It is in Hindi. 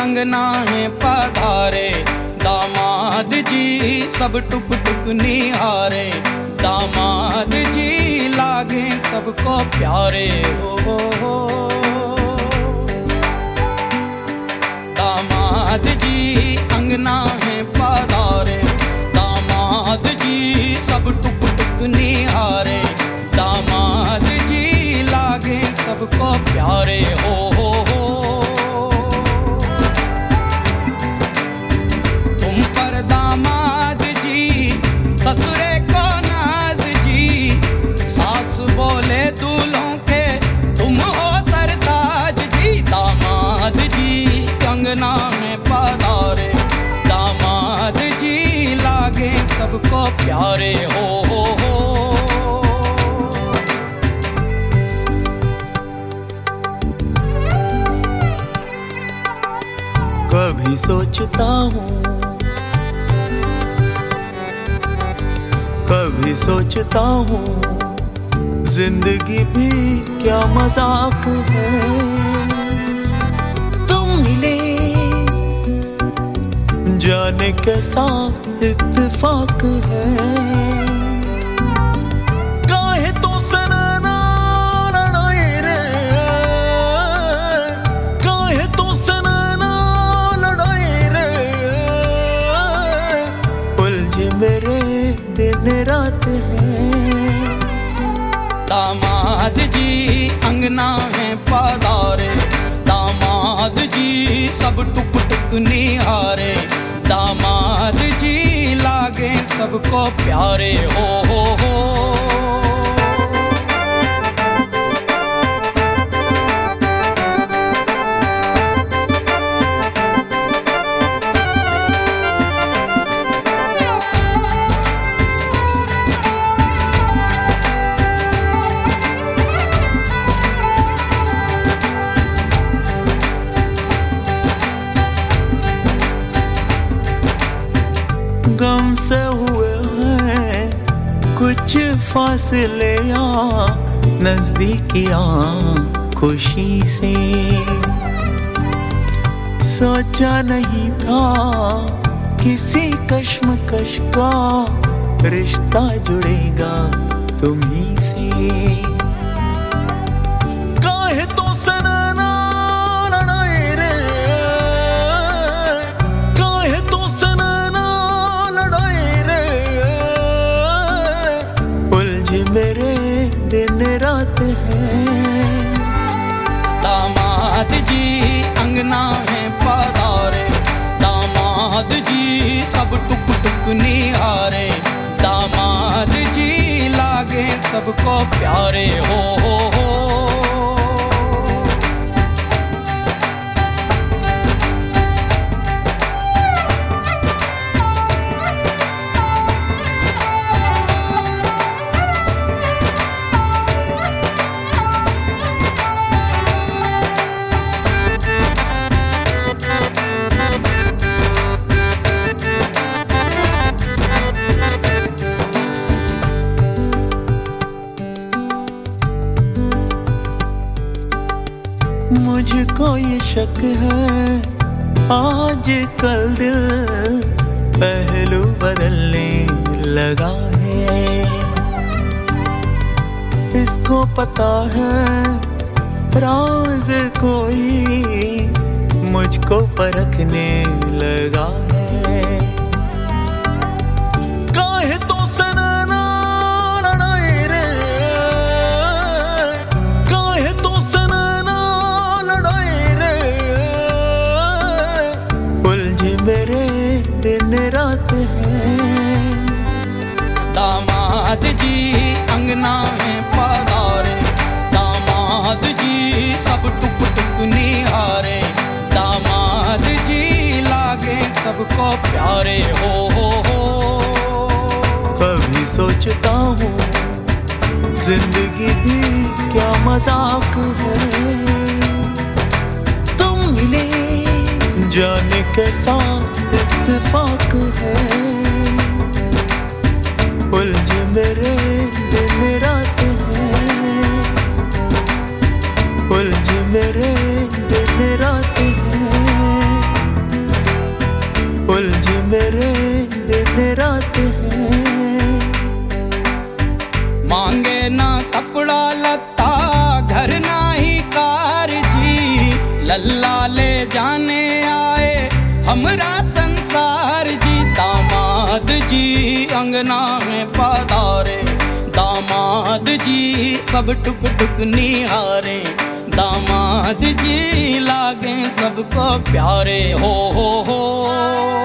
अंगना है पधारे, दामाद जी सब टुक टुक निहारे, दामाद जी लागे सबको प्यारे हो। दामाद जी अंगना है पधारे, दामाद जी सब टुक टुक निहारे, दामाद जी लागे सबको प्यारे हो। तुम पर दामाद जी ससुरे को नाज जी, सास बोले दूल्हों के तुम हो सरताज जी, दामाद जी अंगना में पधारे, दामाद जी लागे सबको प्यारे हो। कभी सोचता हूँ, कभी सोचता हूँ, जिंदगी भी क्या मजाक है। तुम मिले जाने कैसा इत्तेफाक है। काहे तो सनना लड़ाई रे, काहे तो सनना लड़ाई रे, उलझे मेरे दिन रात है। दामाद जी अंगना है पधारे, दामाद जी सब टुक टुक निहारे, दामाद जी लागे सबको प्यारे हो। गम से हुए हैं कुछ फासले यहाँ नजदीकियाँ खुशी से, सोचा नहीं था किसी कश्मकश का रिश्ता जुड़ेगा तुम्हीं से। काहे तो सनना लड़ाई रे, काहे तो सनना लड़ाई रे, उलझे मेरे दिन रात है। दामाद जी अंगना है पधारे, दामाद जी सब टुक टुक निहारे, दामाद जी लागे सबको प्यारे हो। मुझको ये शक है आज कल दिल पहलू बदलने लगा है। इसको पता है राज कोई मुझको परखने लगा है। काहे तो सनना लड़ाई रे, काहे तो सनना लड़ाई रे, उलझे मेरे दिन रात है। दामाद जी अंगना है पधारे, दामाद जी सब टुक टुक निहारे, दामाद जी लागे सबको प्यारे हो। कभी सोचता हूँ जिंदगी भी क्या मजाक है। तुम मिले जाने कैसा इत्तेफाक है, उलझे मेरे दिन रात है, उलझे मेरे दिन रात है। हमरा संसार जी। दामाद जी अंगना में पधारे, दामाद जी सब टुक टुक निहारे, दामाद जी लागे सबको प्यारे। हो